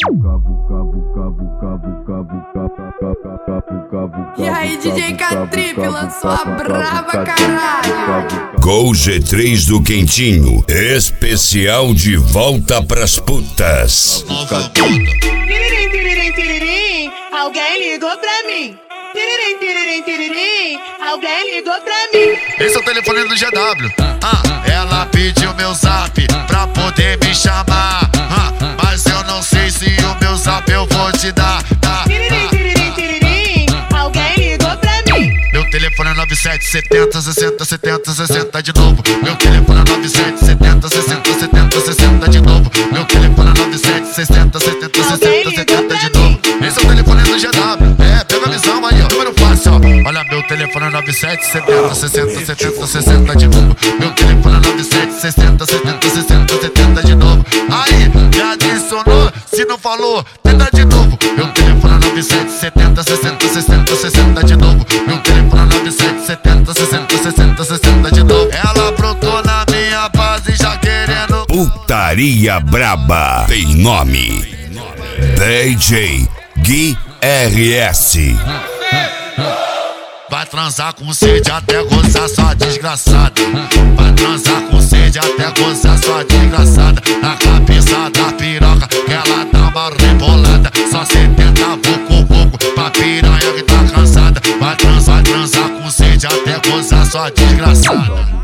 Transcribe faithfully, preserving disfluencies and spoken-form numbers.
E aí, D J K-Trip lançou a brava, caralho. Gol G três do Quentinho, especial de volta pras putas. Tiririm, tiririm, tiririm, alguém ligou pra mim. Tiririm, tiririm, tiririm, alguém ligou pra mim. Esse é o telefone do G W. Ah, ela pediu meu zap pra poder me chamar. Ah, mas eu não sei se o meu zap eu vou te dar. Ah, tiririm, tiririm, tiririm, alguém ligou pra mim. meu telefone é nove sete setenta sessenta setenta sessenta de novo. Meu telefone é nove sete setenta sessenta setenta sessenta de novo. Meu telefone é nove sete sessenta setenta sessenta setenta de novo. Esse é o telefone do G W. É, pega a visão aí, ó. Número fácil, ó. Olha, meu telefone é nove sete setenta sessenta setenta sessenta de novo. Meu telefone é nove sete sessenta setenta sessenta setenta de novo. Aí, me adicionou, se não falou, tenta de novo. Meu telefone é nove sete setenta sessenta sessenta sessenta de novo. Meu telefone é nove sete setenta sessenta sessenta sessenta de novo. Ela brotou na minha base já querendo. Putaria braba tem nome: D J Gui R S. Vai transar com sede até gozar sua desgraçada. Vai transar com sede até gozar sua desgraçada. Na cabeça da piroca que ela dá uma rebolada. Só setenta vucu vucu pra piranha que tá cansada. Vai transar, vai transar com sede até gozar sua desgraçada.